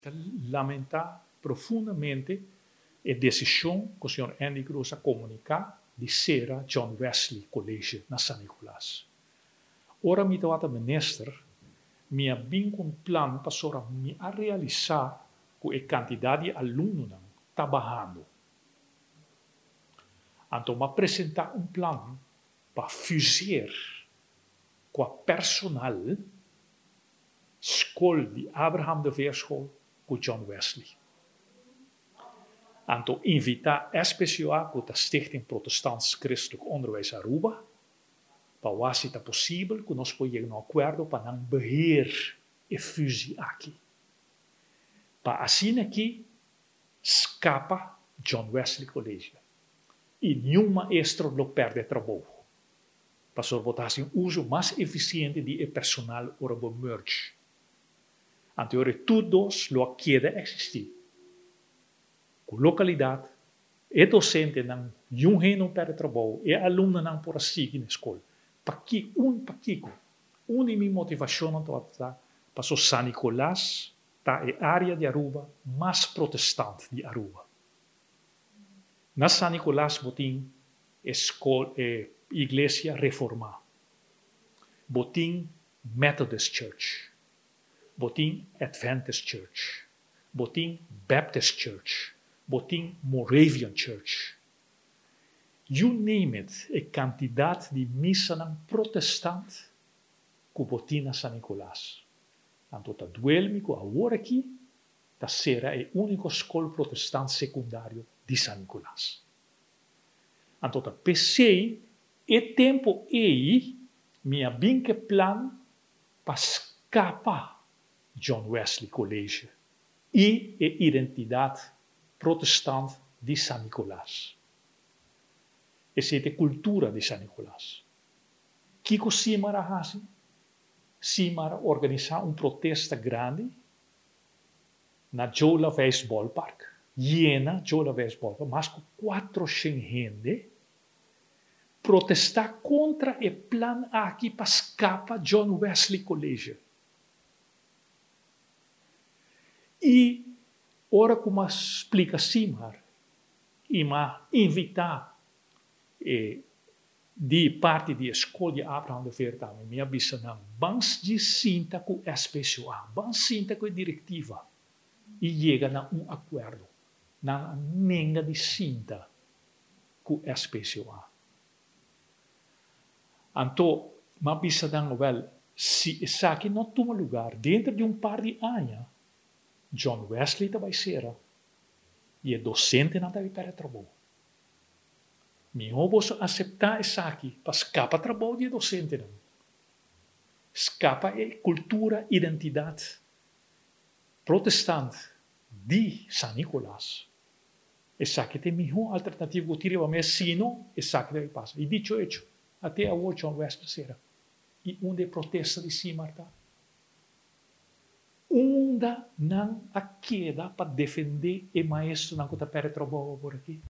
lamentar profundamente a decisão que o senhor Andy Cruz a comunicar de ser a John Wesley College na San Nicolás. Ora, me toata minister, minha bem com plano para me a realizar com a quantidade de alunos trabalhando. Então, me apresentar plano para fusar com a personal escola de Abraham de Veerschool com John Wesley. Então, invitar especial com a Stichting Protestants Christelijk Onderwijs Aruba, para ver se é possível que nós podemos chegar a um acordo para não beheer e fusão aqui. Para assim aqui, escapa John Wesley College. E nenhum maestro não perde trabalho. Para botar assim, um uso mais eficiente de personal para o merge. Então, todos lo queda existir. Com localidade, e docente não perde trabalho, e aluno não por seguir na escola. Para que uma de minhas motivações para o San Nicolás, está a área de Aruba mais protestante de Aruba. Na San Nicolás, botim escola, igreja reformada. Botim Methodist Church. Botim Adventist Church. Botim Baptist Church. Botim Moravian Church. You name it, a quantidade de missa protestante que botim na San Nicolás. Então, tá duelme que agora aqui, tá será a única escola protestante secundária de San Nicolás. Então, tá pensei, e tempo aí, minha binke plan para escapar John Wesley College e a identidade protestante de San Nicolás. Essa é a cultura de San Nicolás. Kiko Simara Hasi, Simara organizar protesto grande na Jola Weiss Ballpark, llena Jola Weiss Ballpark, mais que 400 gente, protestar contra o plano aqui para escapar John Wesley College. E, ora como explica Simar, e me invitar de parte da escola de Abraham de Veerschool, me avisa não, vamos de cinta com a especial, vamos cinta com a diretiva, e chega a acordo, na menga de cinta com a especial. Então, me avisa não, se isso aqui não toma lugar dentro de par de anos, John Wesley vai ser, e o docente não vai para trabalho. Me vamos aceitar isso aqui para escapar do trabalho de docente. Não. Escapa a cultura, identidade protestante de San Nicolás. Isso aqui tem melhor alternativa que eu tirei, se não, isso aqui deve passar. E dicho hecho, até a hoje John Wesley será. E onde protesta de cima está. Onde não a queda para defender o maestro não que está para trabalho por aqui.